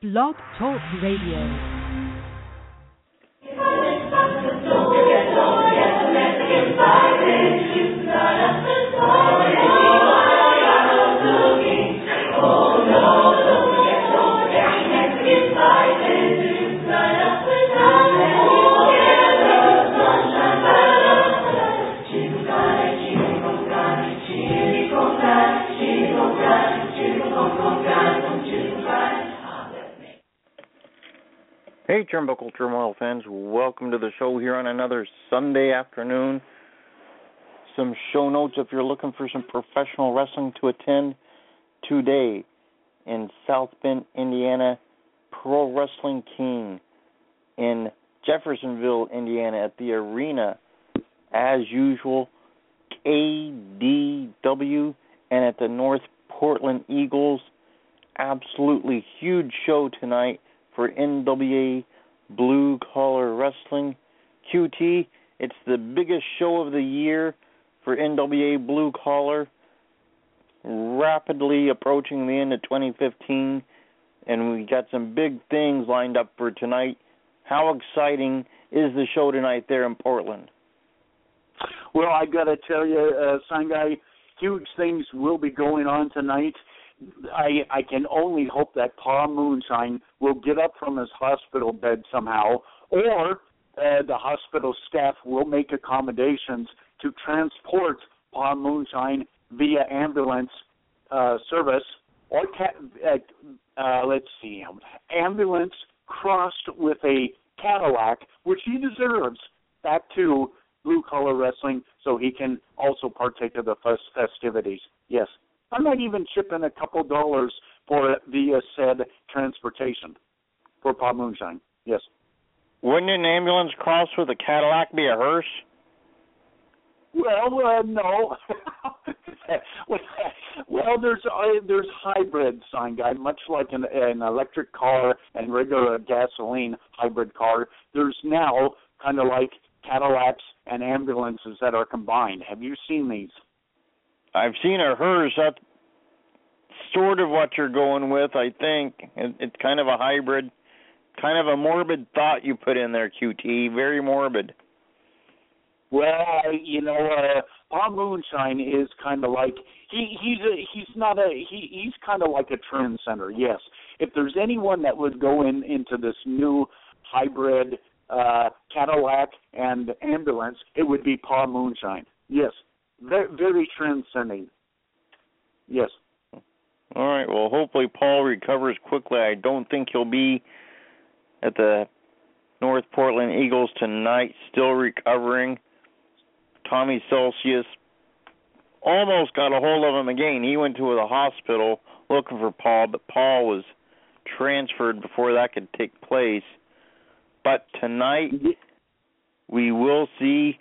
Blog Talk Radio. Hey, Turnbuckle Turmoil fans, welcome to the show here on another Sunday afternoon. Some show notes if you're looking for some professional wrestling to attend today in South Bend, Indiana, Pro Wrestling King, in Jeffersonville, Indiana at the arena, as usual, KDW, and at the North Portland Eagles. Absolutely huge show tonight for NWA Blue Collar Wrestling. QT, it's the biggest show of the year for NWA Blue Collar, rapidly approaching the end of 2015, and we got some big things lined up for tonight. How exciting is the show tonight there in Portland? Well, I got to tell you, Sangai, huge things will be going on tonight. I can only hope that Pa Moonshine will get up from his hospital bed somehow, or the hospital staff will make accommodations to transport Pa Moonshine via ambulance service, or ambulance crossed with a Cadillac, which he deserves, back to Blue Collar Wrestling so he can also partake of the festivities. Yes. I might even chip in a couple dollars for the said transportation for Pa Moonshine. Yes. Wouldn't an ambulance cross with a Cadillac be a hearse? Well, no. Well, there's hybrid, sign guy, much like an electric car and regular gasoline hybrid car. There's now kind of like Cadillacs and ambulances that are combined. Have you seen these? I've seen a hearse. That's sort of what you're going with, I think. It's kind of a hybrid, kind of a morbid thought you put in there, QT. Very morbid. Well, Pa Moonshine is kind of like he's kind of like a trend center. Yes, if there's anyone that would go into this new hybrid Cadillac and ambulance, it would be Pa Moonshine. Yes. Very transcending. Yes. All right. Well, hopefully Paul recovers quickly. I don't think he'll be at the North Portland Eagles tonight, still recovering. Tommy Celsius almost got a hold of him again. He went to the hospital looking for Paul, but Paul was transferred before that could take place. But tonight we will see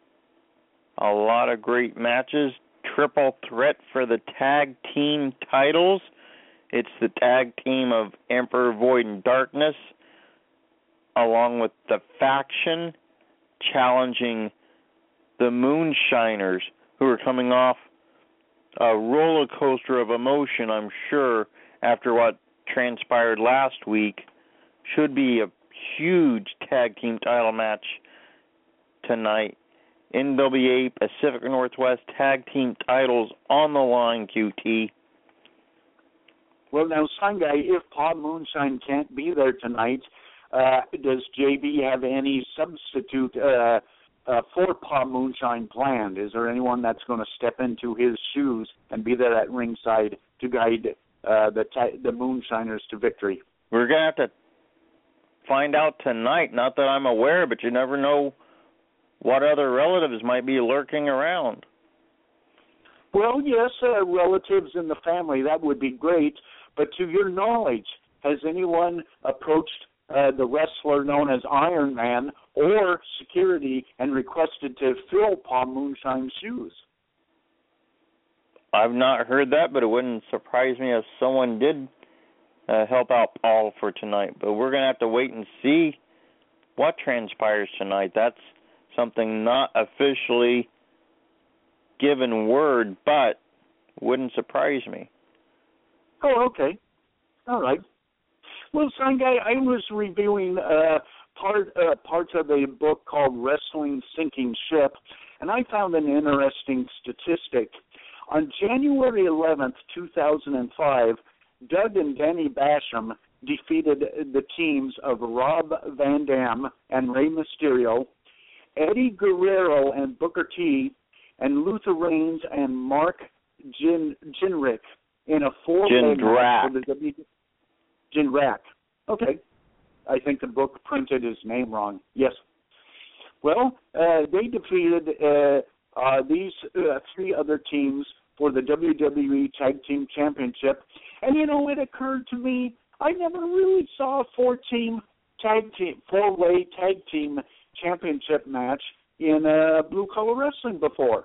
a lot of great matches. Triple threat for the tag team titles. It's the tag team of Emperor Void and Darkness, along with the Faction, challenging the Moonshiners, who are coming off a roller coaster of emotion, I'm sure, after what transpired last week. Should be a huge tag team title match tonight. NWA Pacific Northwest Tag Team titles on the line, QT. Well, now, Sangai, if Pa Moonshine can't be there tonight, does JB have any substitute for Pa Moonshine planned? Is there anyone that's going to step into his shoes and be there at ringside to guide the Moonshiners to victory? We're going to have to find out tonight. Not that I'm aware, but you never know what other relatives might be lurking around. Well, yes, relatives in the family, that would be great. But to your knowledge, has anyone approached the wrestler known as Iron Man or security and requested to fill Pa Moonshine's shoes? I've not heard that, but it wouldn't surprise me if someone did help out Paul for tonight. But we're going to have to wait and see what transpires tonight. That's something not officially given word, but wouldn't surprise me. Oh, okay. All right. Well, Sign Guy, I was reviewing parts of a book called Wrestling Sinking Ship, and I found an interesting statistic. On January 11th, 2005, Doug and Danny Basham defeated the teams of Rob Van Dam and Rey Mysterio, Eddie Guerrero and Booker T, and Luther Reigns and Mark Jindrak in a four-way match for the Jindrak. Okay. I think the book printed his name wrong. Yes. Well, they defeated these three other teams for the WWE Tag Team Championship. And, it occurred to me, I never really saw a four-way tag team championship match in Blue Collar Wrestling before.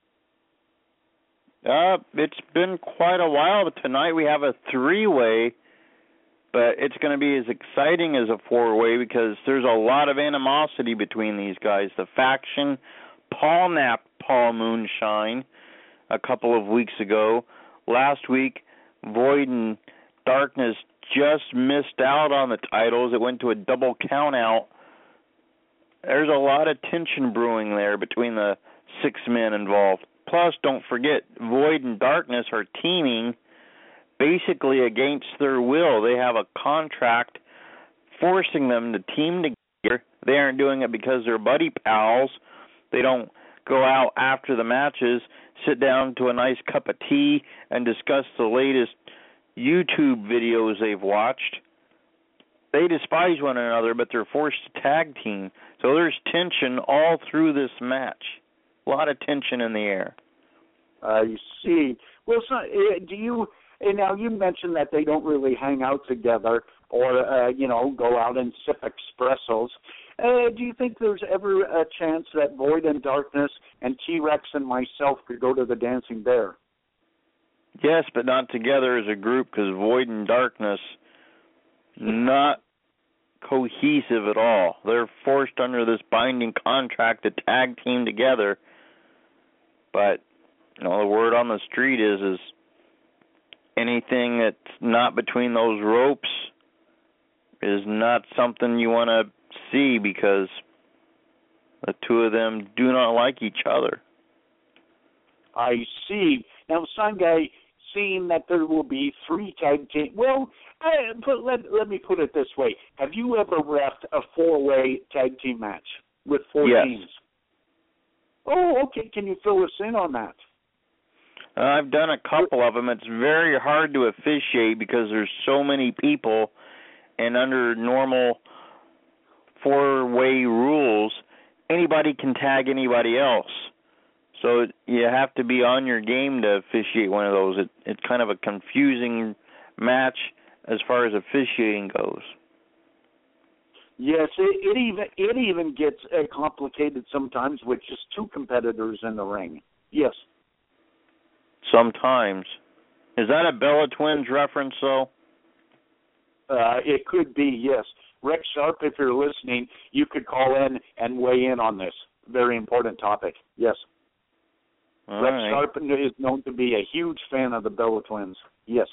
It's been quite a while, but tonight we have a three-way, but it's going to be as exciting as a four-way because there's a lot of animosity between these guys. The faction, Paul napped Paul Moonshine a couple of weeks ago. Last week, Void and Darkness just missed out on the titles. It went to a double count-out. There's a lot of tension brewing there between the six men involved. Plus, don't forget, Void and Darkness are teaming basically against their will. They have a contract forcing them to team together. They aren't doing it because they're buddy pals. They don't go out after the matches, sit down to a nice cup of tea, and discuss the latest YouTube videos they've watched. They despise one another, but they're forced to tag team. So there's tension all through this match. A lot of tension in the air. I see. Well, so, now you mentioned that they don't really hang out together or, go out and sip espressos. Do you think there's ever a chance that Void and Darkness and T-Rex and myself could go to the Dancing Bear? Yes, but not together as a group because Void and Darkness not cohesive at all. They're forced under this binding contract to tag team together. But, the word on the street is anything that's not between those ropes is not something you want to see because the two of them do not like each other. I see. Now, Sign Guy, seeing that there will be three tag teams, let me put it this way. Have you ever reffed a four-way tag team match with four teams? Oh, okay. Can you fill us in on that? I've done a couple of them. It's very hard to officiate because there's so many people, and under normal four-way rules, anybody can tag anybody else. So you have to be on your game to officiate one of those. It's kind of a confusing match as far as officiating goes. Yes, it even gets complicated sometimes with just two competitors in the ring. Yes. Sometimes. Is that a Bella Twins reference, though? It could be, yes. Rex Sharp, if you're listening, you could call in and weigh in on this very important topic. Yes. All Rex right. Sharp is known to be a huge fan of the Bella Twins. Yes.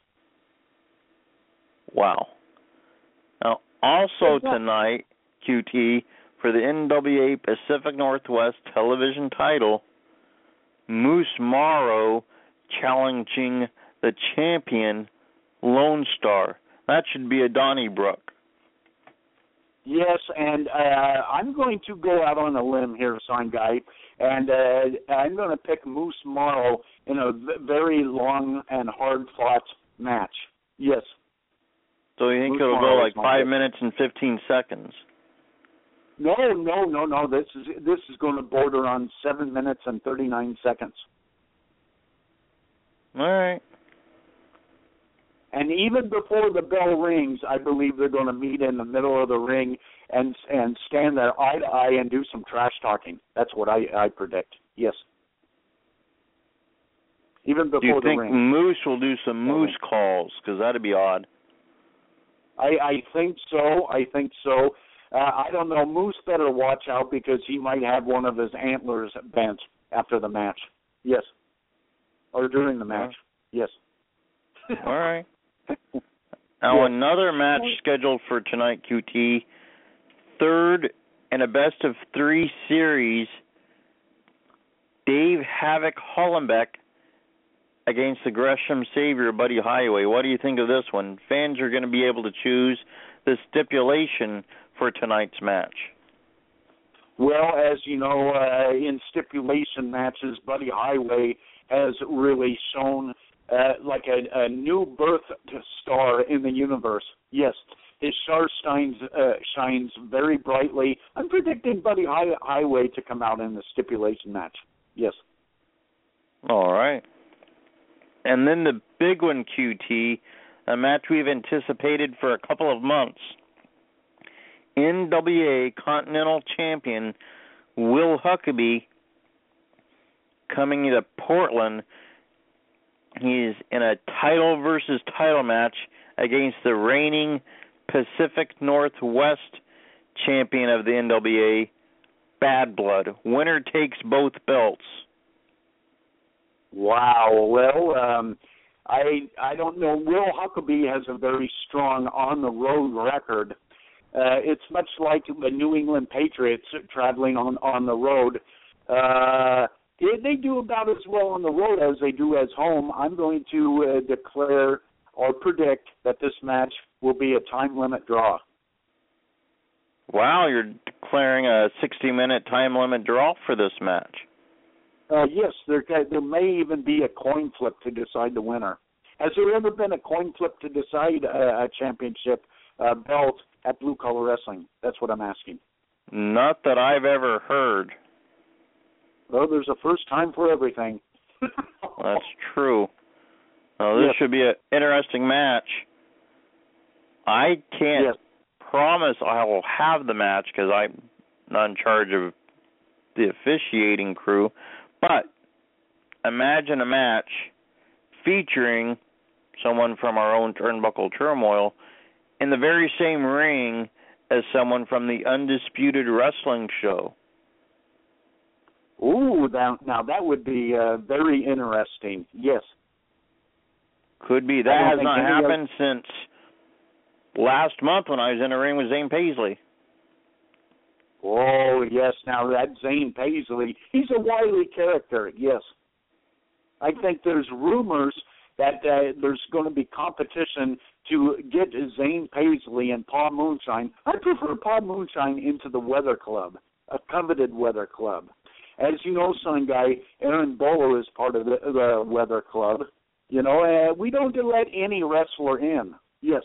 Wow. Now, also tonight, QT, for the NWA Pacific Northwest television title, Moose Morrow challenging the champion, Lone Star. That should be a Donnybrook. Yes, and I'm going to go out on a limb here, Sign Guy, and I'm going to pick Moose Morrow in a very long and hard-fought match. Yes. So you think Moose it'll Morrow go like is 5 minutes and 15 seconds? No. This is going to border on 7 minutes and 39 seconds. All right. And even before the bell rings, I believe they're going to meet in the middle of the ring and stand there eye to eye and do some trash talking. That's what I predict. Yes. Even before do you the think ring. Moose will do some moose calls? Because that'd be odd. I think so. I don't know. Moose better watch out because he might have one of his antlers bent after the match. Yes. Or during the match. Yes. All right. Now, another match scheduled for tonight, QT. Third in a best-of-3 series, Dave Havoc Hollenbeck against the Gresham Savior, Buddy Highway. What do you think of this one? Fans are going to be able to choose the stipulation for tonight's match. Well, as you know, in stipulation matches, Buddy Highway has really shown like a new birth star in the universe. Yes, his star shines very brightly. I'm predicting Buddy Highway to come out in the stipulation match. Yes. All right. And then the big one, QT, a match we've anticipated for a couple of months. NWA Continental Champion Will Huckabee coming to Portland. He's in a title versus title match against the reigning Pacific Northwest champion of the NWA, Bad Blood. Winner takes both belts. Wow. Well, I don't know. Will Huckabee has a very strong on-the-road record. It's much like the New England Patriots traveling on the road. They do about as well on the road as they do as home. I'm going to declare or predict that this match will be a time limit draw. Wow, you're declaring a 60-minute time limit draw for this match. Yes, there may even be a coin flip to decide the winner. Has there ever been a coin flip to decide a championship belt at Blue Collar Wrestling? That's what I'm asking. Not that I've ever heard. Well, there's a first time for everything. That's true. Well, this should be an interesting match. I can't promise I will have the match because I'm not in charge of the officiating crew, but imagine a match featuring someone from our own Turnbuckle Turmoil in the very same ring as someone from the Undisputed Wrestling Show. Ooh, now that would be very interesting. Yes. Could be. That has not happened since last month when I was in a ring with Zane Paisley. Oh, yes. Now, that Zane Paisley, he's a wily character, yes. I think there's rumors that there's going to be competition to get Zane Paisley and Paul Moonshine. I prefer Paul Moonshine into the Weather Club, a coveted Weather Club. As you know, son guy, Aaron Bolo is part of the Weather Club. You know, we don't let any wrestler in. Yes.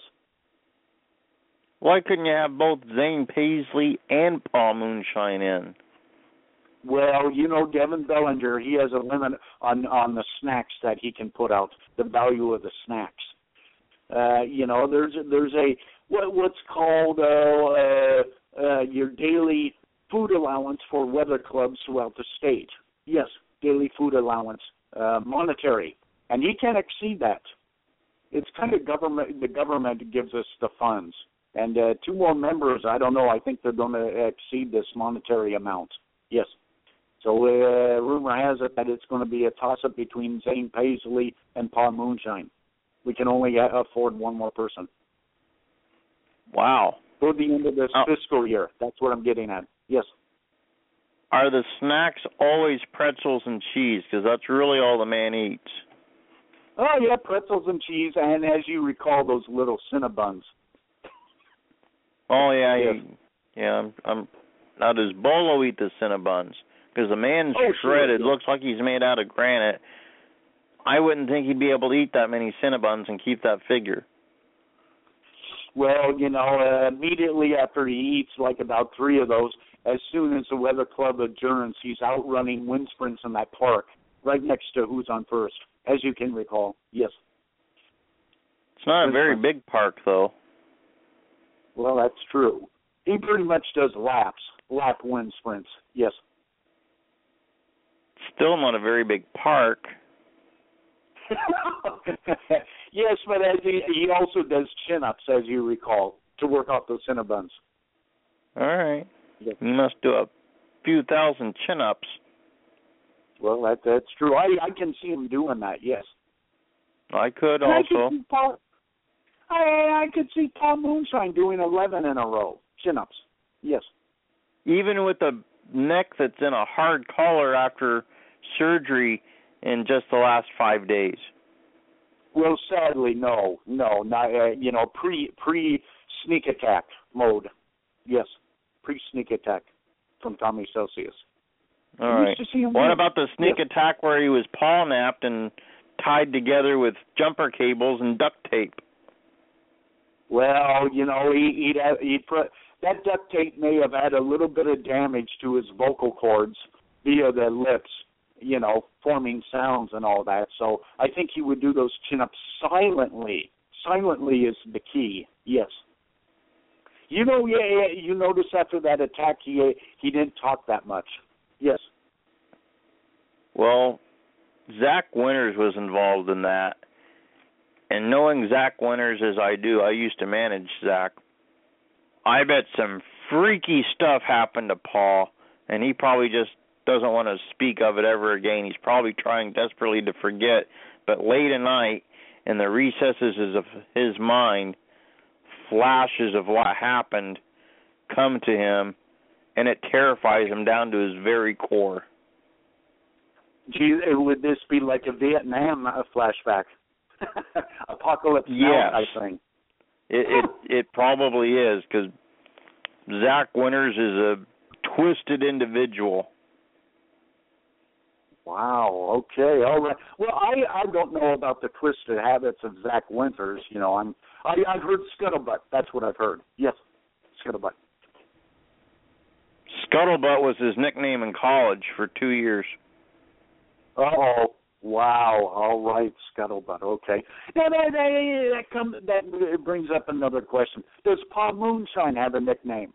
Why couldn't you have both Zane Paisley and Paul Moonshine in? Well, you know, Devin Bellinger, he has a limit on the snacks that he can put out, the value of the snacks. You know, there's a what's called your daily food allowance for weather clubs throughout the state. Yes, daily food allowance, monetary, and he can't exceed that. It's kind of government. The government gives us the funds, and 2 more members. I don't know. I think they're going to exceed this monetary amount. Yes. So rumor has it that it's going to be a toss-up between Zane Paisley and Paul Moonshine. We can only afford 1 more person. Wow. Toward the end of this fiscal year. That's what I'm getting at. Yes. Are the snacks always pretzels and cheese? Because that's really all the man eats. Oh, yeah, pretzels and cheese, and as you recall, those little Cinnabons. Oh, yeah. Yes. I'm now, does Bolo eat the Cinnabons? Because the man's shredded, looks like he's made out of granite. I wouldn't think he'd be able to eat that many Cinnabons and keep that figure. Well, you know, immediately after he eats like about 3 of those, as soon as the Weather Club adjourns, he's out running wind sprints in that park right next to Who's on First, as you can recall. Yes. It's not a very big park, though. Well, that's true. He pretty much does lap wind sprints. Yes. Still not a very big park. Yes, but as he also does chin-ups, as you recall, to work off those Cinnabons. All right. Yes. You must do a few thousand chin-ups. Well, that's true. I can see him doing that, yes. I could also. I could see Paul Moonshine doing 11 in a row, chin-ups. Yes. Even with a neck that's in a hard collar after surgery in just the last 5 days. Well, sadly, no, not pre sneak attack mode. Yes, pre sneak attack from Tommy Celsius. All right. What about the sneak attack where he was paw napped and tied together with jumper cables and duct tape? Well, he'd put that duct tape may have had a little bit of damage to his vocal cords via the lips, forming sounds and all that. So I think he would do those chin-ups silently. Silently is the key, yes. You notice after that attack he didn't talk that much. Yes. Well, Zach Winters was involved in that. And knowing Zach Winters as I do, I used to manage Zach. I bet some freaky stuff happened to Paul, and he probably just doesn't want to speak of it ever again. He's probably trying desperately to forget. But late at night, in the recesses of his mind, flashes of what happened come to him, and it terrifies him down to his very core. Gee, would this be like a Vietnam flashback? Apocalypse Now, I think. It probably is, because Zach Winters is a twisted individual. Wow. Okay. All right. Well, I don't know about the twisted habits of Zach Winters. I've heard Scuttlebutt. That's what I've heard. Yes, Scuttlebutt. Scuttlebutt was his nickname in college for 2 years. Oh. Wow. All right, Scuttlebutt. Okay. Now that brings up another question. Does Paul Moonshine have a nickname?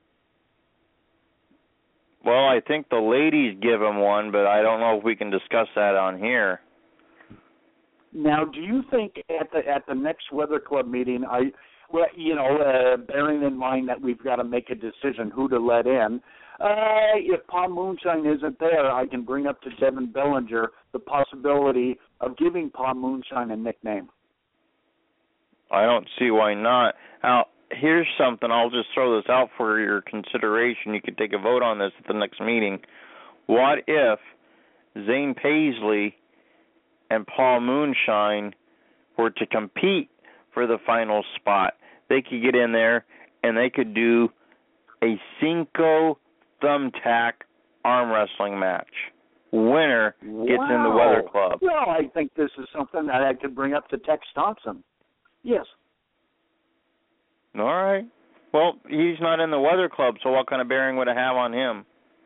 Well, I think the ladies give him one, but I don't know if we can discuss that on here. Now, do you think at the next Weather Club meeting, bearing in mind that we've got to make a decision who to let in, if Paul Moonshine isn't there, I can bring up to Devin Bellinger the possibility of giving Paul Moonshine a nickname. I don't see why not. Now, here's something. I'll just throw this out for your consideration. You could take a vote on this at the next meeting. What if Zane Paisley and Paul Moonshine were to compete for the final spot? They could get in there and they could do a Cinco thumbtack arm wrestling match. Winner gets in the Weather Club. Well, I think this is something that I could bring up to Tex Thompson. Yes. All right. Well, he's not in the Weather Club, so what kind of bearing would it have on him?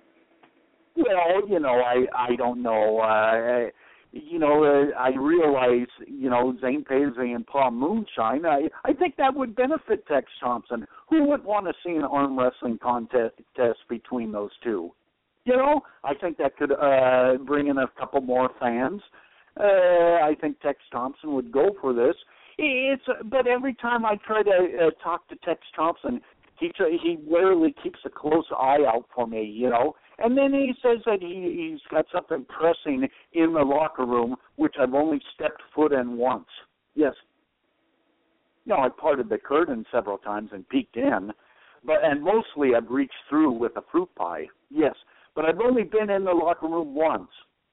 Well, I don't know. I realize, Zane Paisley and Paul Moonshine, I think that would benefit Tex Thompson. Who would want to see an arm wrestling contest between those two? I think that could bring in a couple more fans. I think Tex Thompson would go for this. But every time I try to talk to Tex Thompson, he rarely keeps a close eye out for me, And then he says that he's got something pressing in the locker room, which I've only stepped foot in once. Yes. I parted the curtain several times and peeked in, and mostly I've reached through with a fruit pie. Yes, but I've only been in the locker room once.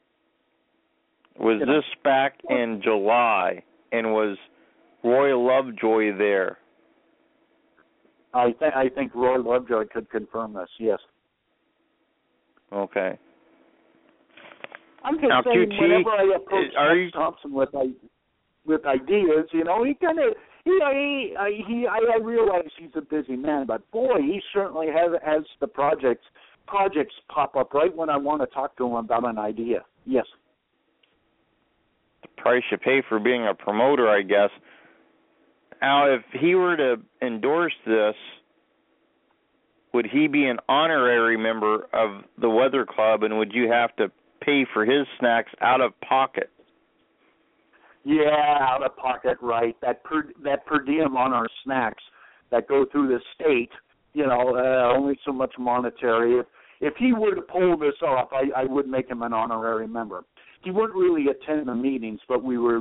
Was this back in July, and was Roy Lovejoy there? I think Roy Lovejoy could confirm this, yes. Okay. I'm just saying, whenever I approach Tex Thompson with ideas, he kind of, I realize he's a busy man, but boy, he certainly has the projects pop up right when I want to talk to him about an idea. Yes. The price you pay for being a promoter, I guess. Now, if he were to endorse this, would he be an honorary member of the Weather Club, and would you have to pay for his snacks out of pocket? Yeah, out of pocket, right. That per diem on our snacks that go through the state, only so much monetary. If he were to pull this off, I would make him an honorary member. He wouldn't really attend the meetings, but we would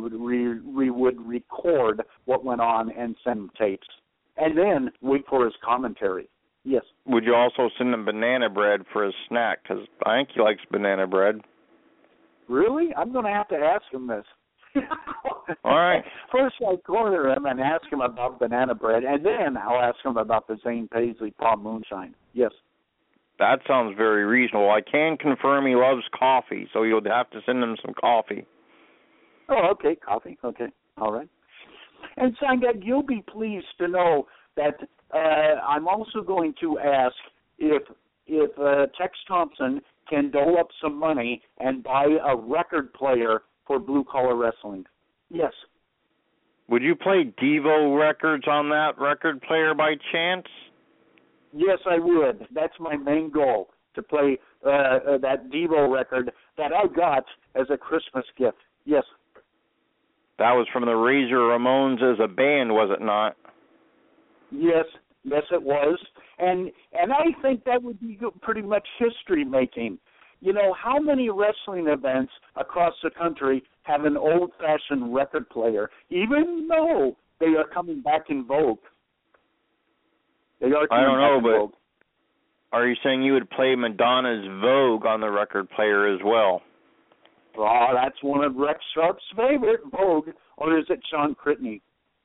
record what went on and send him tapes, and then wait for his commentary. Yes. Would you also send him banana bread for his snack? Because I think he likes banana bread. Really? I'm going to have to ask him this. All right. First, I'll corner him and ask him about banana bread, and then I'll ask him about the Zane Paisley Palm Moonshine. Yes. That sounds very reasonable. I can confirm he loves coffee, so you'll have to send him some coffee. Oh, okay, coffee. Okay, all right. And Sangad, you'll be pleased to know that I'm also going to ask if Tex Thompson can dole up some money and buy a record player for Blue Collar Wrestling. Yes. Would you play Devo records on that record player by chance? Yes, I would. That's my main goal, to play that Devo record that I got as a Christmas gift. Yes. That was from the Razor Ramones as a band, was it not? Yes, it was. And I think that would be pretty much history making. You know, how many wrestling events across the country have an old-fashioned record player, even though they are coming back in vogue? They are coming I don't know, back in vogue. but are you saying you would play Madonna's Vogue on the record player as well? Oh, that's one of Rex Sharp's favorite, Vogue, or is it Sean Critney?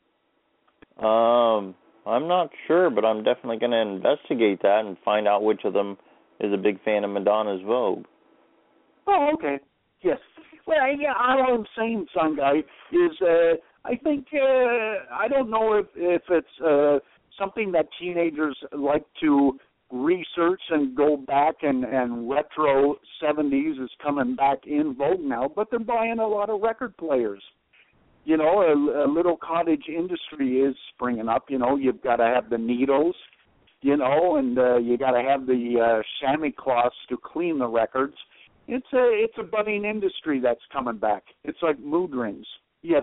I'm not sure, but I'm definitely going to investigate that and find out which of them is a big fan of Madonna's Vogue. Oh, okay. Yes. Well, yeah, all I'm saying, son guy, is I think, I don't know if it's something that teenagers like to research and go back, and retro 70s is coming back in vogue now, but they're buying a lot of record players. You know, a little cottage industry is springing up. You know, you've got to have the needles, you know, and you got to have the chamois cloths to clean the records. It's a budding industry that's coming back. It's like mood rings. Yes.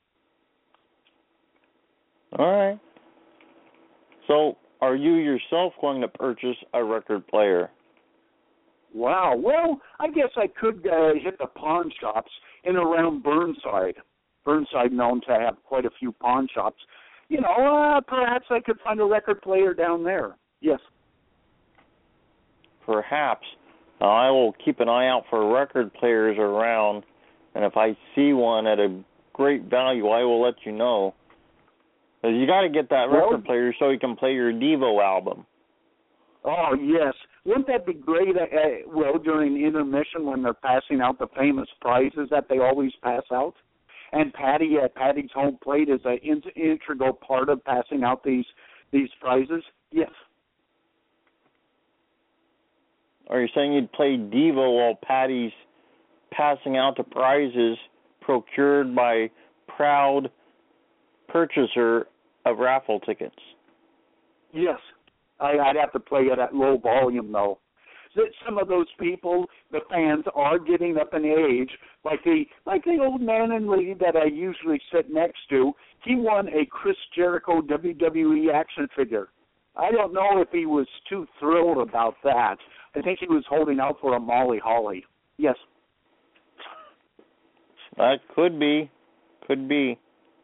All right. So, are you yourself going to purchase a record player? Wow. Well, I guess I could hit the pawn shops in around Burnside. Burnside known to have quite a few pawn shops. You know, perhaps I could find a record player down there. Yes. Perhaps. Now, I will keep an eye out for record players around, and if I see one at a great value, I will let you know. Because you got to get that record player so you can play your Devo album. Oh, yes. Wouldn't that be great, during intermission when they're passing out the famous prizes that they always pass out? And Patty at Patty's Home Plate is an integral part of passing out these prizes? Yes. Are you saying you'd play Devo while Patty's passing out the prizes procured by proud purchaser of raffle tickets? Yes. I'd have to play it at low volume, though. Some of those people, the fans, are getting up in age, like the old man and lady that I usually sit next to. He won a Chris Jericho WWE action figure. I don't know if he was too thrilled about that. I think he was holding out for a Molly Holly. Yes. That could be. Could be.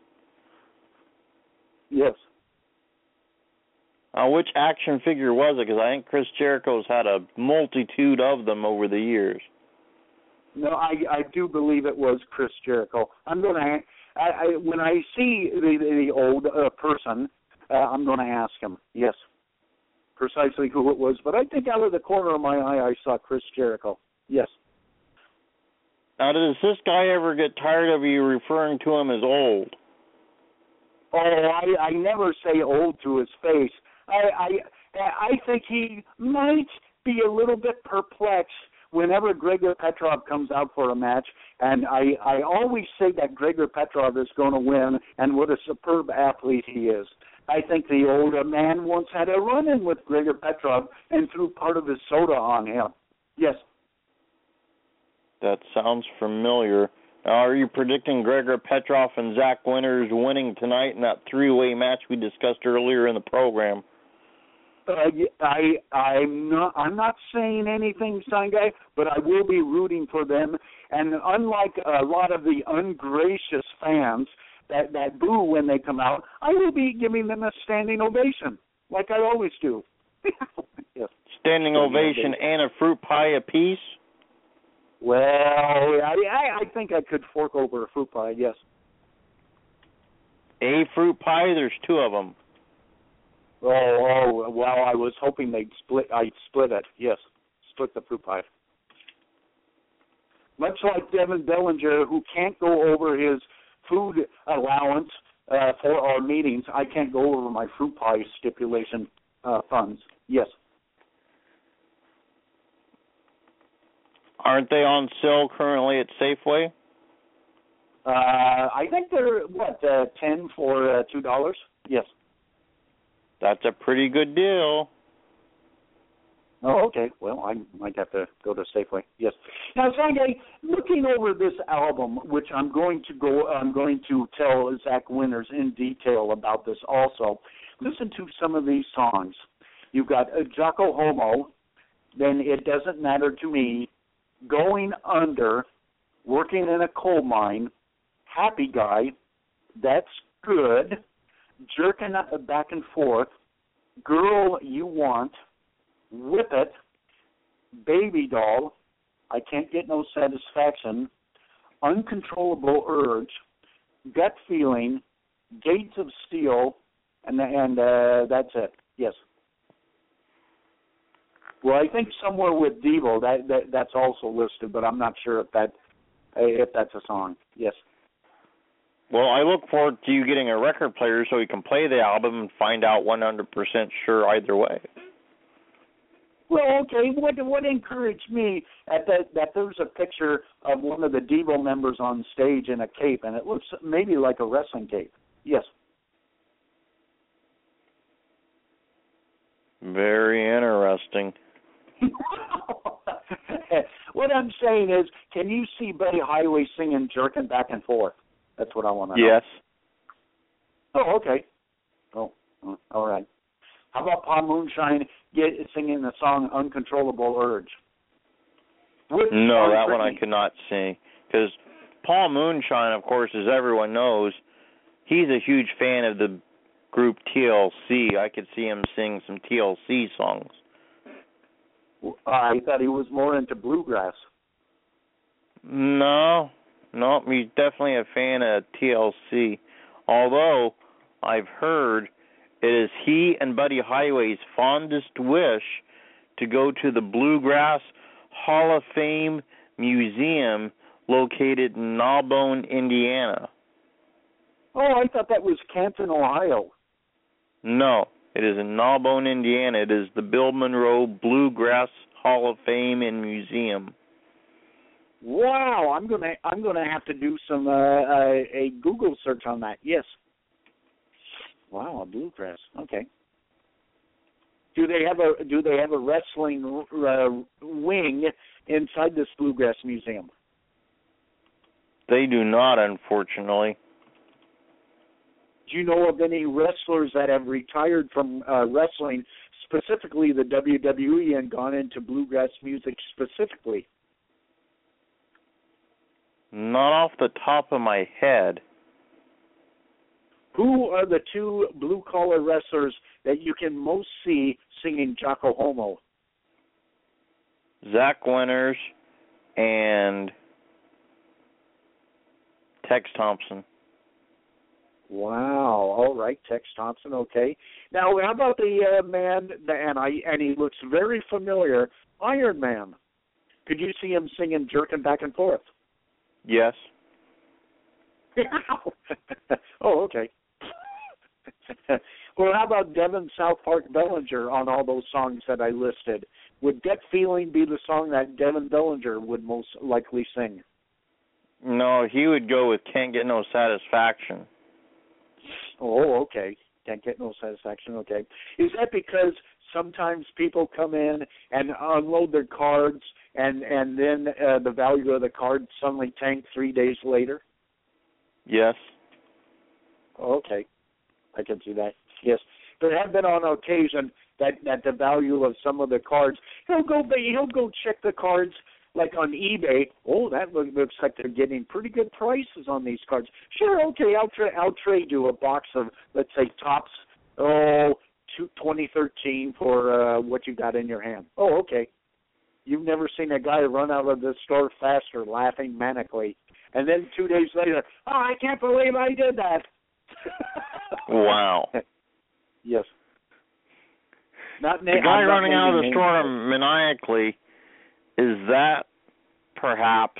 Yes. Which action figure was it? Because I think Chris Jericho's had a multitude of them over the years. No, I do believe it was Chris Jericho. I'm going to, when I see the old person, I'm going to ask him, yes, precisely who it was. But I think out of the corner of my eye, I saw Chris Jericho. Yes. Now, does this guy ever get tired of you referring to him as old? Oh, I never say old to his face. I think he might be a little bit perplexed whenever Gregor Petrov comes out for a match, and I always say that Gregor Petrov is going to win, and what a superb athlete he is. I think the older man once had a run-in with Gregor Petrov and threw part of his soda on him. Yes. That sounds familiar. Now, are you predicting Gregor Petrov and Zach Winters winning tonight in that three-way match we discussed earlier in the program? I'm not saying anything, Sign Guy, but I will be rooting for them. And unlike a lot of the ungracious fans that boo when they come out, I will be giving them a standing ovation, like I always do. Yes. Standing ovation and a fruit pie apiece? Well, I think I could fork over a fruit pie, yes. A fruit pie? There's two of them. Oh, well, I was hoping I'd split it, yes. Split the fruit pie. Much like Devin Bellinger, who can't go over his food allowance for our meetings, I can't go over my fruit pie stipulation funds, yes. Aren't they on sale currently at Safeway? I think they're, 10 for $2? Yes. That's a pretty good deal. Oh, okay. Well, I might have to go to Safeway. Yes. Now, Sanjay, looking over this album, which I'm going to tell Zach Winters in detail about this also. Listen to some of these songs. You've got Jocko Homo, then It Doesn't Matter to Me, Going Under, Working in a Coal Mine, Happy Guy, That's Good, Jerking Back and Forth, Girl You Want, Whip It, Baby Doll, I Can't Get No Satisfaction, Uncontrollable Urge, Gut Feeling, Gates of Steel, and that's it. Yes. Well, I think somewhere with Devo that's also listed, but I'm not sure if that's a song. Yes. Well, I look forward to you getting a record player so you can play the album and find out 100% sure either way. Well, okay. What encouraged me that there's a picture of one of the Devo members on stage in a cape, and it looks maybe like a wrestling cape. Yes. Very interesting. What I'm saying is, can you see Buddy Highway singing Jerking Back and Forth? That's what I want to know. Yes. Oh, okay. Oh, all right. How about Paul Moonshine singing the song Uncontrollable Urge? No, that one I could not sing. Because Paul Moonshine, of course, as everyone knows, he's a huge fan of the group TLC. I could see him sing some TLC songs. I thought he was more into bluegrass. No, he's definitely a fan of TLC. Although, I've heard it is he and Buddy Highway's fondest wish to go to the Bluegrass Hall of Fame Museum located in Gnawbone, Indiana. Oh, I thought that was Canton, Ohio. No, it is in Gnawbone, Indiana. It is the Bill Monroe Bluegrass Hall of Fame and Museum. Wow, I'm gonna have to do some a Google search on that. Yes. Wow, a bluegrass. Okay. Do they have a wrestling wing inside this bluegrass museum? They do not, unfortunately. Do you know of any wrestlers that have retired from wrestling, specifically the WWE, and gone into bluegrass music specifically? Not off the top of my head. Who are the two blue-collar wrestlers that you can most see singing Jocko Homo? Zach Winters and Tex Thompson. Wow. All right, Tex Thompson. Okay. Now, how about the man, and he looks very familiar, Iron Man? Could you see him singing Jerking Back and Forth? Yes. Oh, okay. Well, how about Devin South Park Bellinger on all those songs that I listed? Would Gut Feeling be the song that Devin Bellinger would most likely sing? No, he would go with Can't Get No Satisfaction. Oh, okay. Can't Get No Satisfaction, okay. Is that because sometimes people come in and unload their cards and then the value of the card suddenly tanks 3 days later? Yes. Okay. I can see that. Yes. there have been on occasion that the value of some of the cards, he'll go check the cards like on eBay. Oh, that looks like they're getting pretty good prices on these cards. Sure, okay, I'll trade you a box of, let's say, Topps 2013 for what you got in your hand. Oh, okay. You've never seen a guy run out of the store faster, laughing manically, and then 2 days later, oh, I can't believe I did that. Wow. Yes. The guy running out of the store maniacally, is that perhaps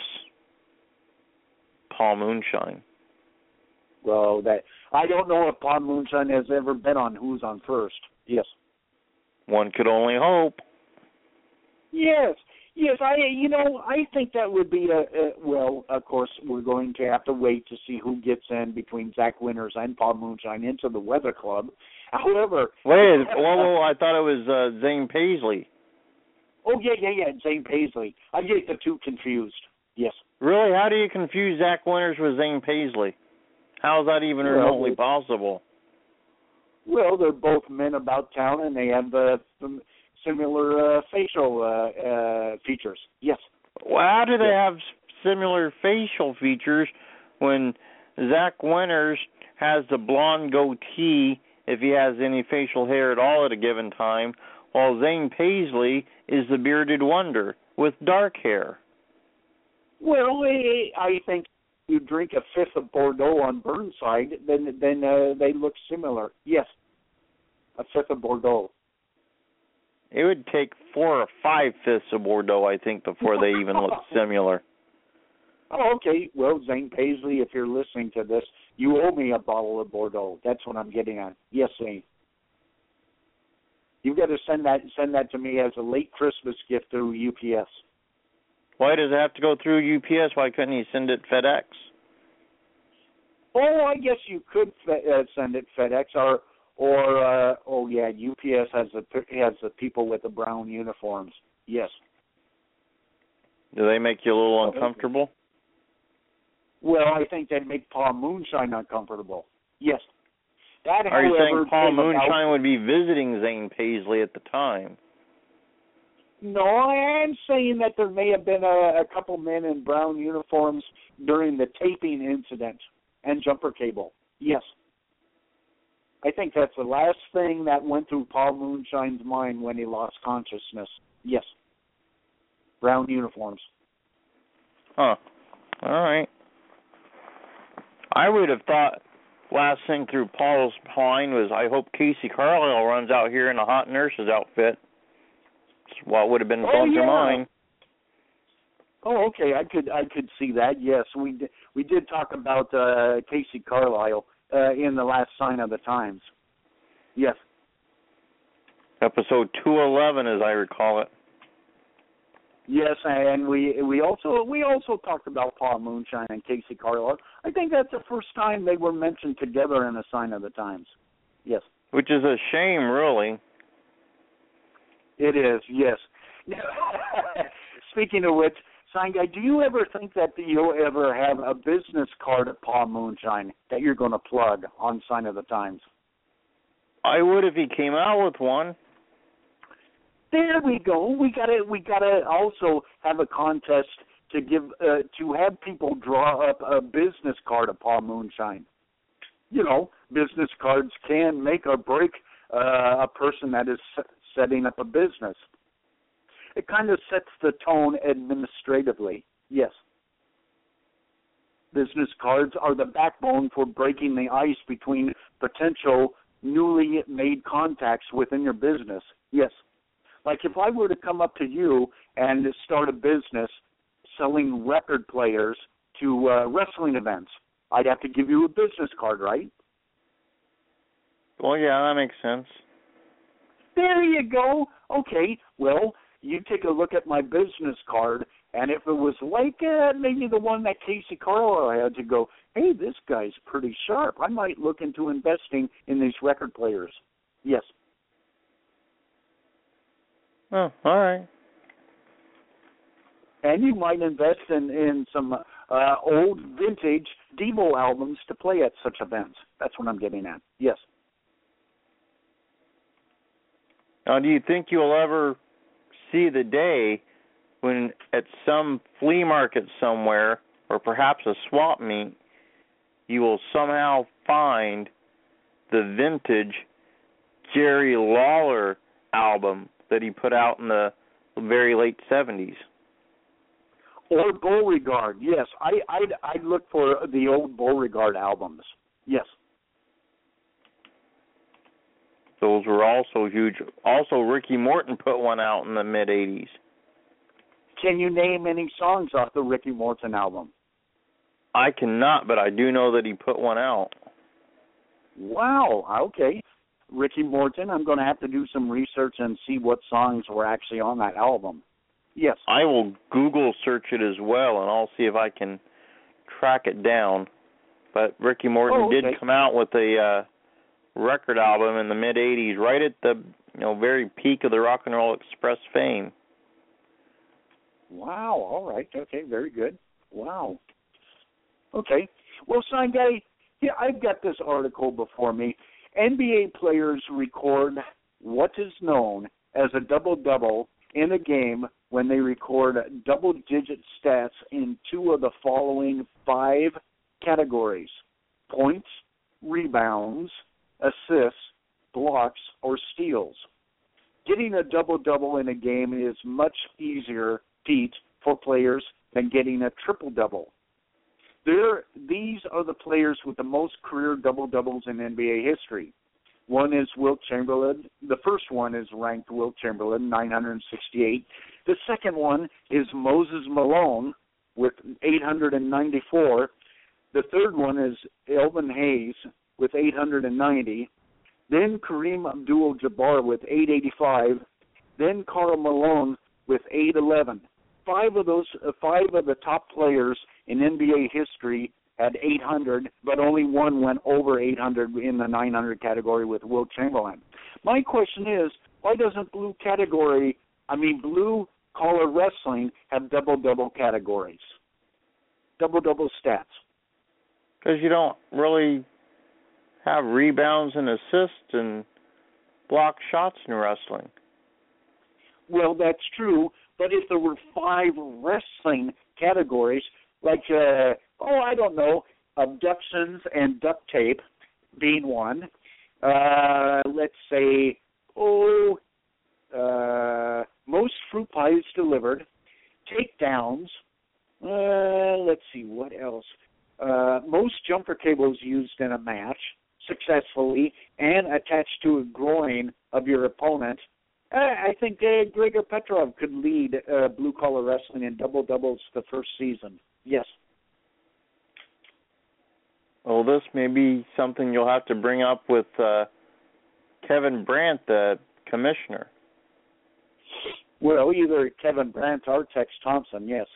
Paul Moonshine? Well, I don't know if Paul Moonshine has ever been on Who's on First. Yes. One could only hope. Yes. I think that would be well, of course, we're going to have to wait to see who gets in between Zach Winters and Paul Moonshine into the Weather Club. However... Wait, whoa, I thought it was Zane Paisley. Oh, yeah, Zane Paisley. I get the two confused. Yes. Really? How do you confuse Zach Winters with Zane Paisley? How is that even remotely possible? Well, they're both men about town, and they have similar facial features. Yes. Well, how do they have similar facial features when Zach Winters has the blonde goatee, if he has any facial hair at all at a given time, while Zane Paisley is the bearded wonder with dark hair? Well, I think you drink a fifth of Bordeaux on Burnside, then they look similar. Yes, a fifth of Bordeaux. It would take 4 or 5 fifths of Bordeaux, I think, before they even look similar. Oh, okay. Well, Zane Paisley, if you're listening to this, you owe me a bottle of Bordeaux. That's what I'm getting at. Yes, Zane. You've got to send that to me as a late Christmas gift through UPS. Why does it have to go through UPS? Why couldn't he send it FedEx? Oh, I guess you could send it FedEx UPS has the people with the brown uniforms. Yes. Do they make you a little uncomfortable? Well, I think they make Paul Moonshine uncomfortable. Yes. Are you saying Paul Moonshine would be visiting Zane Paisley at the time? No, I am saying that there may have been a couple men in brown uniforms during the taping incident and jumper cable. Yes. I think that's the last thing that went through Paul Moonshine's mind when he lost consciousness. Yes. Brown uniforms. Huh. All right. I would have thought last thing through Paul's mind was, I hope Casey Carlisle runs out here in a hot nurse's outfit. That's what would have been going through mine. Oh, okay. I could see that. Yes, we did talk about Casey Carlisle in the last Sign of the Times. Yes. Episode 211, as I recall it. Yes, and we also talked about Paul Moonshine and Casey Carlisle. I think that's the first time they were mentioned together in a Sign of the Times. Yes. Which is a shame, really. It is, yes. Speaking of which, Sign Guy, do you ever think that you'll ever have a business card of Paul Moonshine that you're going to plug on Sign of the Times? I would if he came out with one. There we go. We gotta also have a contest to give to have people draw up a business card of Paul Moonshine. You know, business cards can make or break a person that is setting up a business. It kind of sets the tone administratively. Yes. Business cards are the backbone for breaking the ice between potential newly made contacts within your business. Yes. Like if I were to come up to you and start a business selling record players to wrestling events, I'd have to give you a business card, right? Well, yeah, that makes sense. There you go. Okay, well, you take a look at my business card, and if it was like maybe the one that Casey Carlisle had, to go, hey, this guy's pretty sharp. I might look into investing in these record players. Yes. Oh, all right. And you might invest in some old vintage Devo albums to play at such events. That's what I'm getting at. Yes. Now, do you think you'll ever see the day when at some flea market somewhere, or perhaps a swap meet, you will somehow find the vintage Jerry Lawler album that he put out in the very late 70s? Or Beauregard, yes. I'd look for the old Beauregard albums. Yes. Those were also huge. Also, Ricky Morton put one out in the mid-'80s. Can you name any songs off the Ricky Morton album? I cannot, but I do know that he put one out. Wow, okay. Ricky Morton, I'm going to have to do some research and see what songs were actually on that album. Yes. I will Google search it as well, and I'll see if I can track it down. But Ricky Morton did come out with a record album in the mid-'80s, right at the very peak of the Rock and Roll Express fame. Wow, all right. Okay, very good. Wow. Okay. Well, Sign Guy, I've got this article before me. NBA players record what is known as a double-double in a game when they record double-digit stats in two of the following 5 categories: points, rebounds, assists, blocks, or steals. Getting a double-double in a game is much easier feat for players than getting a triple-double. These are the players with the most career double-doubles in NBA history. One is Wilt Chamberlain. The first one is ranked Wilt Chamberlain, 968. The second one is Moses Malone with 894. The third one is Elvin Hayes with 890. Then Kareem Abdul-Jabbar with 885. Then Karl Malone with 811. Five of the top players in NBA history had 800, but only one went over 800 in the 900 category with Wilt Chamberlain. My question is, why doesn't blue collar wrestling have double-double categories? Double-double stats. Because you don't really have rebounds and assists and block shots in wrestling. Well, that's true, but if there were 5 wrestling categories, like, I don't know, abductions and duct tape being one, let's say, most fruit pies delivered, takedowns, let's see, what else? Most jumper cables used in a match successfully and attached to a groin of your opponent. I think Gregor Petrov could lead blue-collar wrestling in double-doubles the first season. Yes. Well, this may be something you'll have to bring up with Kevin Brandt, the commissioner. Well, either Kevin Brandt or Tex Thompson, yes.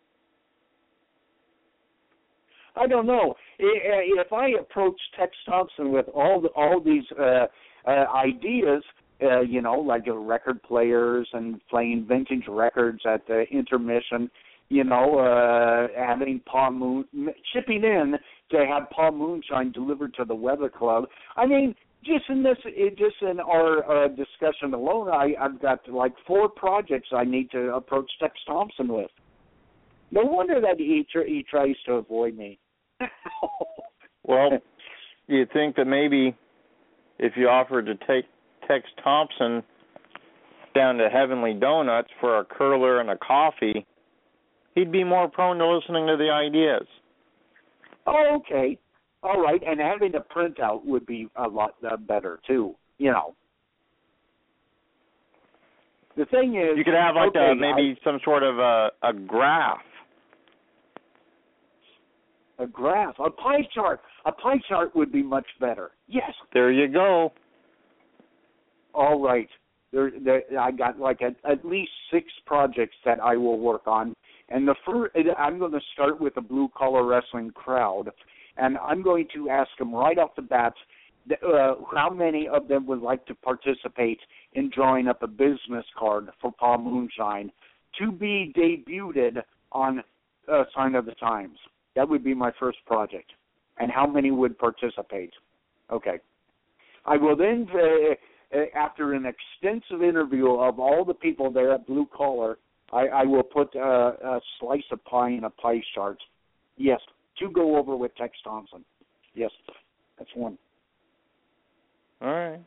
I don't know. If I approach Tex Thompson with all these ideas, like record players and playing vintage records at the intermission, having shipping in to have Paul Moonshine delivered to the Weather Club. I mean, just in our discussion alone, I've got like 4 projects I need to approach Tex Thompson with. No wonder that he tries to avoid me. Well, you think that maybe if you offered to take Tex Thompson down to Heavenly Donuts for a curler and a coffee, he'd be more prone to listening to the ideas. Oh, okay. All right, and having a printout would be a lot better, too, The thing is... You could have maybe some sort of a graph. A graph, a pie chart. A pie chart would be much better. Yes. There you go. All right. I got at least 6 projects that I will work on. And I'm going to start with the blue collar wrestling crowd, and I'm going to ask them right off the bat how many of them would like to participate in drawing up a business card for Paul Moonshine to be debuted on Sign of the Times. That would be my first project. And how many would participate? Okay. I will then after an extensive interview of all the people there at Blue Collar, I will put a slice of pie in a pie chart. Yes, to go over with Tex Thompson. Yes, that's one. All right.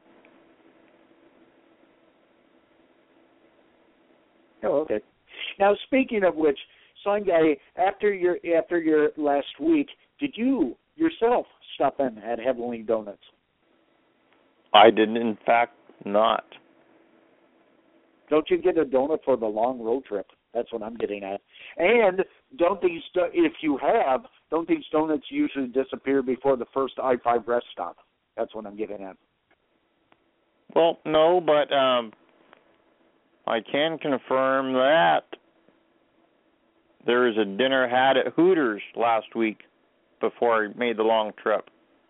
Oh, okay. Now, speaking of which, Sign Guy, after your last week, did you yourself stop in at Heavenly Donuts? I did, in fact, not. Don't you get a donut for the long road trip? That's what I'm getting at. And don't these donuts usually disappear before the first I-5 rest stop? That's what I'm getting at. Well, no, but I can confirm that there was a dinner had at Hooters last week before I made the long trip.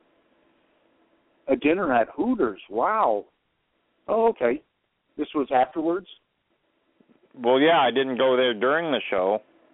A dinner at Hooters? Wow. Oh, okay. This was afterwards? Well, yeah, I didn't go there during the show.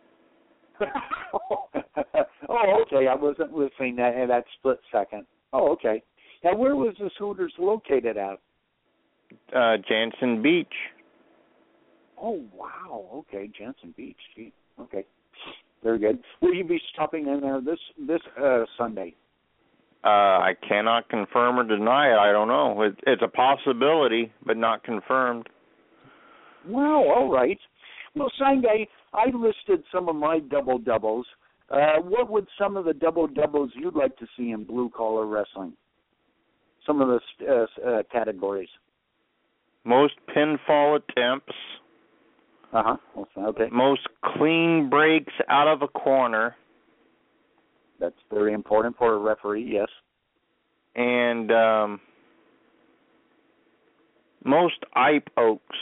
Oh, okay. I wasn't listening at that split second. Oh, okay. Now, where was this Hooters located at? Jansen Beach. Oh, wow. Okay, Jansen Beach. Gee. Okay. Very good. Will you be stopping in there this Sunday? I cannot confirm or deny it. I don't know. It's a possibility, but not confirmed. Wow, all right. Well, Sign Guy, I listed some of my double-doubles. What would some of the double-doubles you'd like to see in blue-collar wrestling? Some of the categories. Most pinfall attempts. Uh-huh. Okay. Most clean breaks out of a corner. That's very important for a referee, yes. And most eye pokes.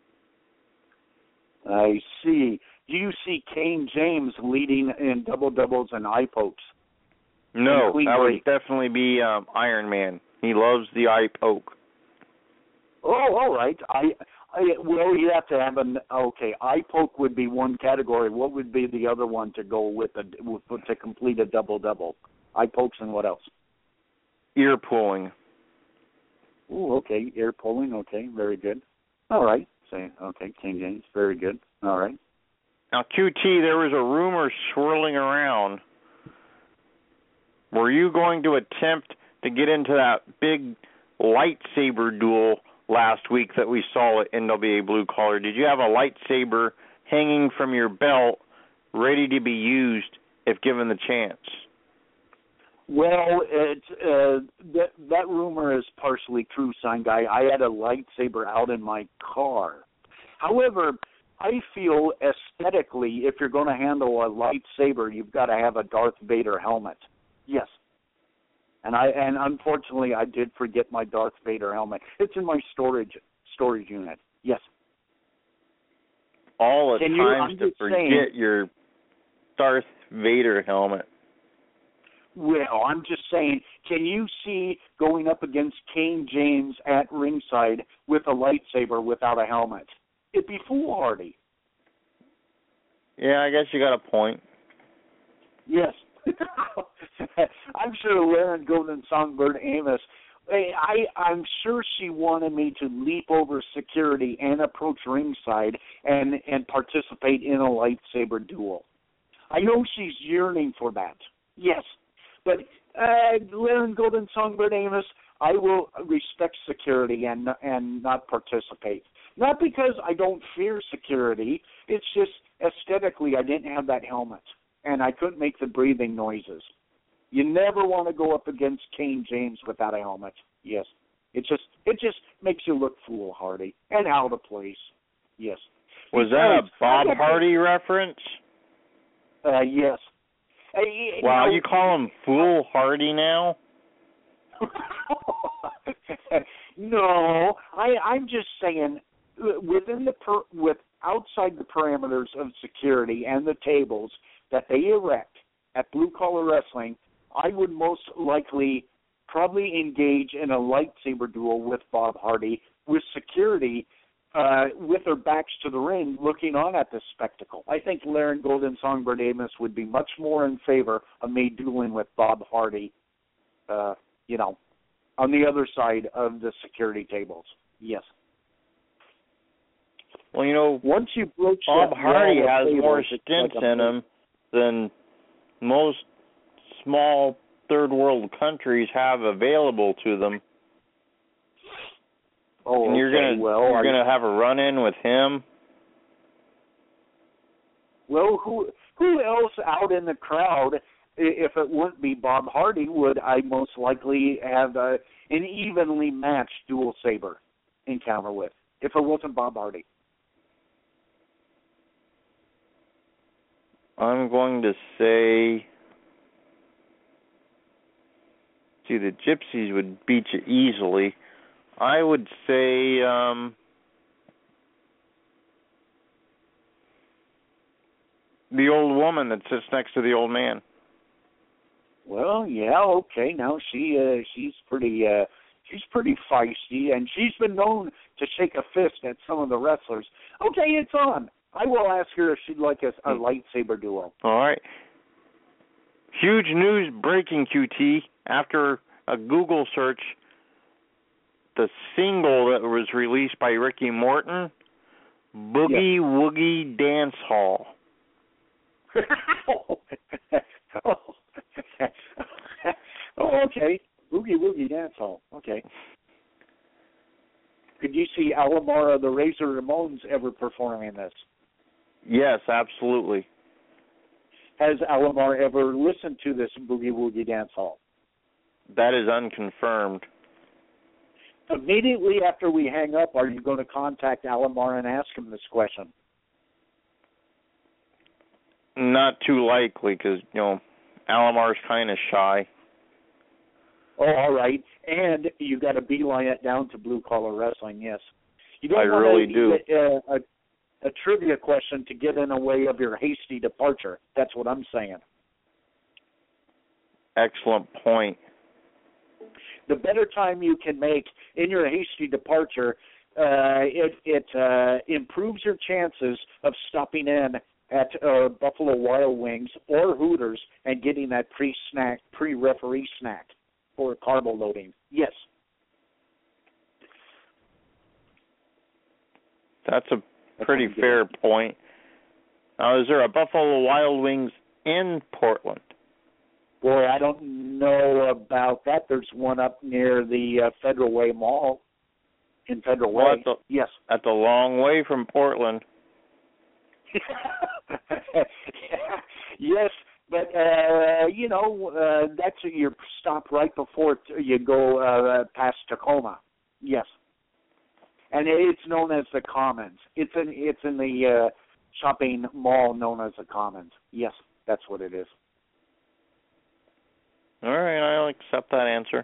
I see. Do you see Kane James leading in double-doubles and eye pokes? No, that would definitely be Iron Man. He loves the eye poke. Oh, all right. Well, you have to have eye poke would be one category. What would be the other one to go with to complete a double-double? Eye pokes and what else? Ear pulling. Oh, okay. Ear pulling. Okay, very good. All right. Okay, King James. Very good. All right. Now, QT, there was a rumor swirling around. Were you going to attempt to get into that big lightsaber duel last week that we saw at NWA Blue Collar? Did you have a lightsaber hanging from your belt ready to be used if given the chance? Well, that rumor is partially true, Sign Guy. I had a lightsaber out in my car. However, I feel aesthetically, if you're going to handle a lightsaber, you've got to have a Darth Vader helmet. Yes. And unfortunately, I did forget my Darth Vader helmet. It's in my storage unit. Yes. All the time to forget your Darth Vader helmet. Well, I'm just saying, can you see going up against Kane James at ringside with a lightsaber without a helmet? It'd be foolhardy. Yeah, I guess you got a point. Yes. I'm sure Lauren Golden Songbird Amos, I'm sure she wanted me to leap over security and approach ringside and participate in a lightsaber duel. I know she's yearning for that. Yes. But Lauren Golden Songbird Amos, I will respect security and not participate. Not because I don't fear security. It's just aesthetically I didn't have that helmet, and I couldn't make the breathing noises. You never want to go up against Kane James without a helmet. Yes. It just makes you look foolhardy and out of place. Yes. Was that a Bob Hardy reference? Yes. Wow, you call him foolhardy now? No, I'm just saying outside the parameters of security and the tables that they erect at Blue Collar Wrestling, I would most likely probably engage in a lightsaber duel with Bob Hardy with security with their backs to the ring looking on at this spectacle. I think Lauren Golden Songbird Amos would be much more in favor of me dueling with Bob Hardy, on the other side of the security tables. Yes. Well, you know, once you broach Bob Hardy has tables, more stints in him than most small third world countries have available to them. Oh, and you're gonna have a run-in with him. Well, who else out in the crowd, if it wouldn't be Bob Hardy, would I most likely have an evenly matched dual saber encounter with, if it wasn't Bob Hardy? I'm going to say, the Gypsies would beat you easily. I would say the old woman that sits next to the old man. Well, yeah, okay. Now she's pretty feisty, and she's been known to shake a fist at some of the wrestlers. Okay, it's on. I will ask her if she'd like a lightsaber duel. All right. Huge news breaking, QT. After a Google search, the single that was released by Ricky Morton, Boogie Woogie Dance Hall. Oh, okay. Boogie Woogie Dance Hall. Okay. Could you see Alamara the Razor Ramones ever performing this? Yes, absolutely. Has Alamar ever listened to this Boogie Woogie Dance Hall? That is unconfirmed. Immediately after we hang up, are you going to contact Alamar and ask him this question? Not too likely, because, Alamar's kind of shy. Oh, all right. And you got to beeline it down to Blue Collar Wrestling, yes. You don't I really do. A trivia question to get in the way of your hasty departure. That's what I'm saying. Excellent point. The better time you can make in your hasty departure, it improves your chances of stopping in at Buffalo Wild Wings or Hooters and getting that pre-referee snack for carbo loading. Yes. That's a pretty fair point. Now, is there a Buffalo Wild Wings in Portland? Boy, I don't know about that. There's one up near the Federal Way Mall in Federal Way. Yes. That's a long way from Portland. Yes, but, that's your stop right before you go past Tacoma. Yes. And it's known as the Commons. It's in the shopping mall known as the Commons. Yes, that's what it is. All right, I'll accept that answer.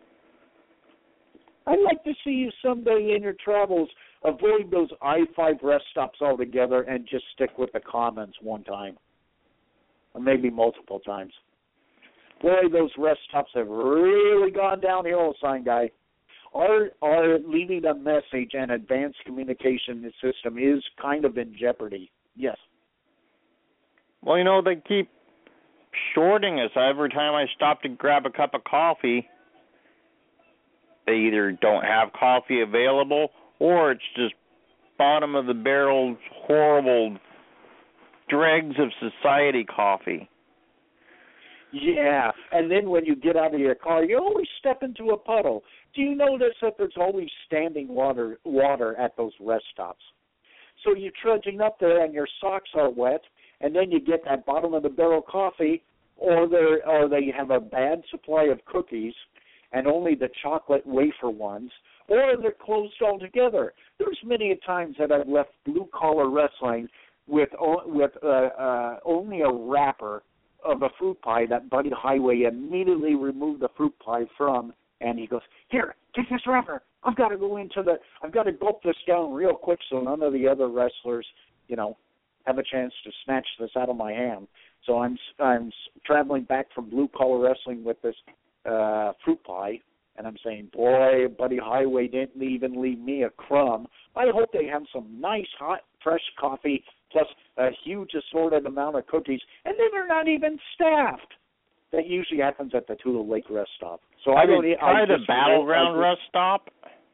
I'd like to see you someday in your travels avoid those I-5 rest stops altogether and just stick with the Commons one time, or maybe multiple times. Boy, those rest stops have really gone downhill, sign guy. Our leaving a message and advanced communication system is kind of in jeopardy. Yes. Well, they keep shorting us. Every time I stop to grab a cup of coffee, they either don't have coffee available or it's just bottom of the barrel, horrible dregs of society coffee. Yeah, and then when you get out of your car, you always step into a puddle. Do you notice that there's always standing water at those rest stops? So you're trudging up there and your socks are wet, and then you get that bottom of the barrel coffee, or they have a bad supply of cookies and only the chocolate wafer ones, or they're closed altogether. There's many a times that I've left Blue Collar Wrestling with only a wrapper of a fruit pie that Buddy Highway immediately removed the fruit pie from, and he goes, "Here, take this wrapper. I've got to gulp this down real quick so none of the other wrestlers, have a chance to snatch this out of my hand." So I'm traveling back from Blue Collar Wrestling with this fruit pie, and I'm saying, boy, Buddy Highway didn't even leave me a crumb. I hope they have some nice, hot, fresh coffee, plus a huge assorted amount of cookies, and then they're not even staffed. That usually happens at the Tula Lake Rest Stop. So Have you tried the Battleground Rest Stop?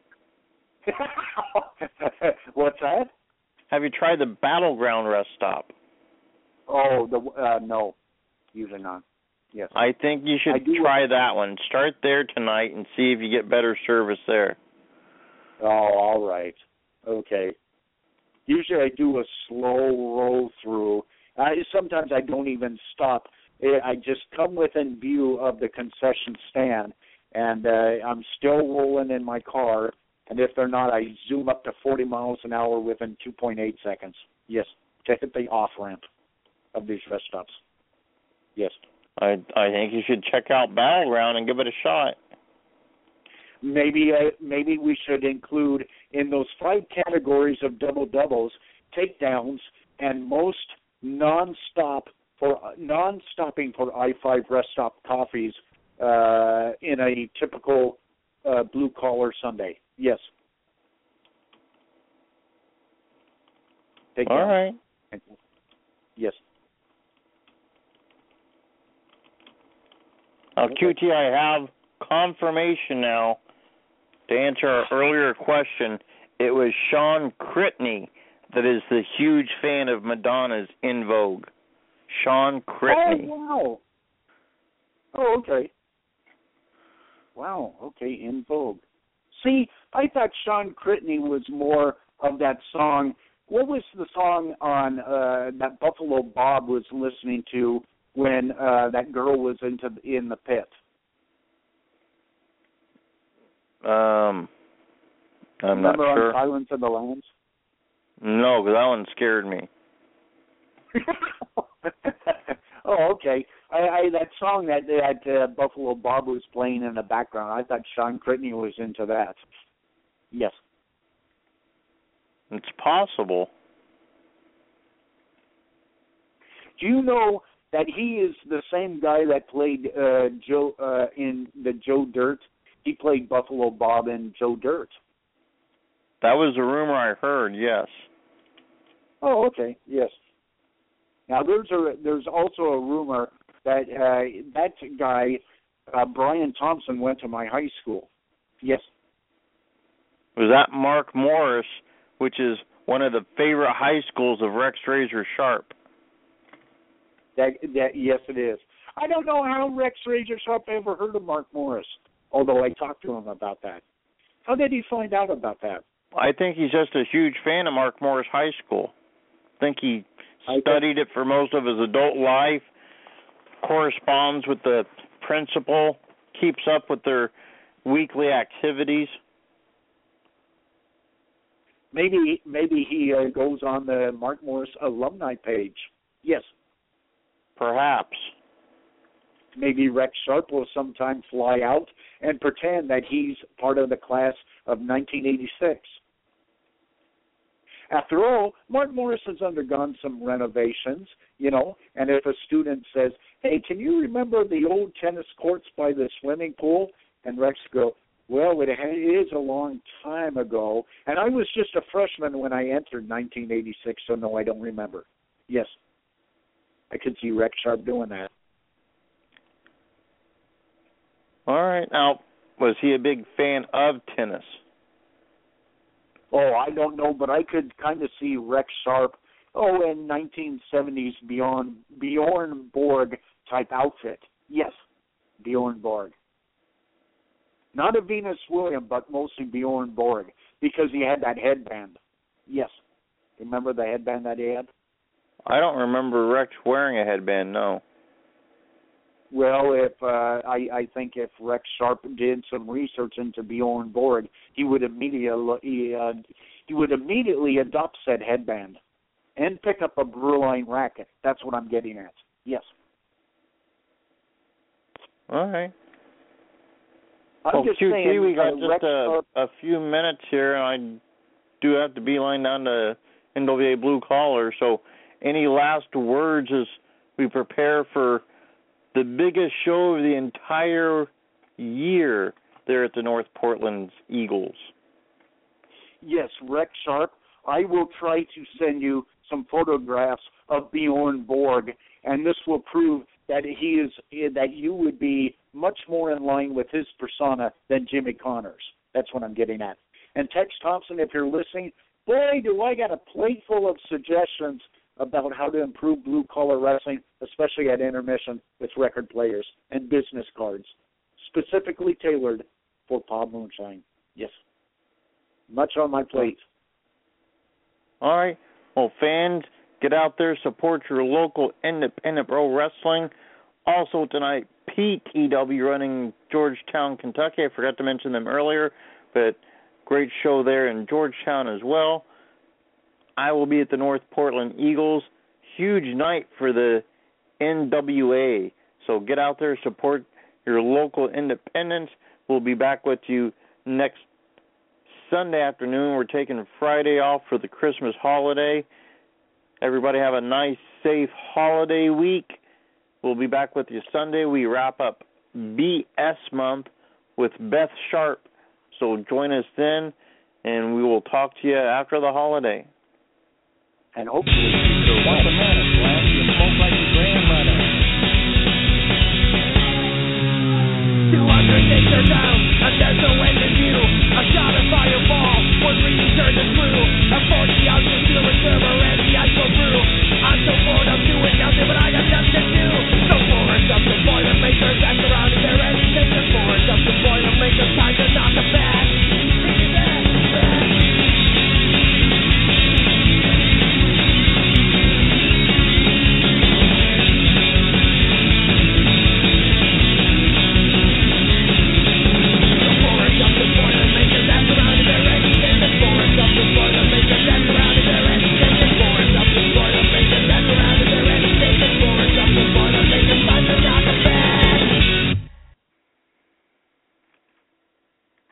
What's that? Have you tried the Battleground Rest Stop? Oh, no, usually not. Yes. I think you should try that one. Start there tonight and see if you get better service there. Oh, all right. Okay. Usually I do a slow roll through. Sometimes I don't even stop. I just come within view of the concession stand, and I'm still rolling in my car. And if they're not, I zoom up to 40 miles an hour within 2.8 seconds. Yes, to hit the off-ramp of these rest stops. Yes. I think you should check out Battleground and give it a shot. Maybe we should include in those 5 categories of double-doubles, takedowns, and most non-stopping for I-5 rest stop coffees in a typical blue-collar Sunday. Yes. All right. Yes. Now, QT, I have confirmation now. To answer our earlier question, it was Sean Critney that is the huge fan of Madonna's In Vogue. Sean Critney. Oh, wow. Oh, okay. Wow, okay, In Vogue. See, I thought Sean Critney was more of that song. What was the song on that Buffalo Bob was listening to when that girl was in the pit? I'm Remember not sure. On Silence of the Lambs? No, because that one scared me. Oh, okay. That song that Buffalo Bob was playing in the background, I thought Sean Critney was into that. Yes. It's possible. Do you know that he is the same guy that played Joe in the Joe Dirt? He played Buffalo Bob in Joe Dirt. That was a rumor I heard, yes. Oh, okay, yes. Now, there's also a rumor that that guy, Brian Thompson, went to my high school. Yes. Was that Mark Morris, which is one of the favorite high schools of Rex Razor Sharp? That yes, it is. I don't know how Rex Razor Sharp ever heard of Mark Morris, although I talked to him about that. How did he find out about that? I think he's just a huge fan of Mark Morris High School. I think he studied it for most of his adult life, corresponds with the principal, keeps up with their weekly activities. Maybe he goes on the Mark Morris alumni page. Yes. Perhaps. Maybe Rex Sharp will sometime fly out and pretend that he's part of the class of 1986. After all, Mark Morris has undergone some renovations, and if a student says, hey, can you remember the old tennis courts by the swimming pool? And Rex go, well, it is a long time ago, and I was just a freshman when I entered 1986, so no, I don't remember. Yes, I could see Rex Sharp doing that. All right. Now, was he a big fan of tennis? Oh, I don't know, but I could kind of see Rex Sharp, in 1970s Bjorn Borg type outfit. Yes, Bjorn Borg. Not a Venus Williams, but mostly Bjorn Borg, because he had that headband. Yes. Remember the headband that he had? I don't remember Rex wearing a headband, no. Well, I think if Rex Sharp did some research into Bjorn Borg, he would immediately adopt said headband and pick up a Brewline racket. That's what I'm getting at. Yes. All right. I'm just QT, saying, we got just a few minutes here, and I do have to beeline down to NWA Blue Collar. So, any last words as we prepare for the biggest show of the entire year there at the North Portland Eagles? Yes, Rex Sharp. I will try to send you some photographs of Bjorn Borg, and this will prove that you would be much more in line with his persona than Jimmy Connors. That's what I'm getting at. And Tex Thompson, if you're listening, boy, do I got a plate full of suggestions about how to improve blue-collar wrestling, especially at intermission with record players and business cards, specifically tailored for Paul Moonshine. Yes. Much on my plate. All right. Well, fans, get out there, support your local independent pro wrestling. Also tonight, PTW running Georgetown, Kentucky. I forgot to mention them earlier, but great show there in Georgetown as well. I will be at the North Portland Eagles. Huge night for the NWA. So get out there, support your local independents. We'll be back with you next Sunday afternoon. We're taking Friday off for the Christmas holiday. Everybody have a nice, safe holiday week. We'll be back with you Sunday. We wrap up BS month with Beth Sharp. So join us then, and we will talk to you after the holiday. And hopefully, once a minute, Glenn, you spoke like your grandmother. 200 days are down, and there's no end in view. A shot of fireball, one reading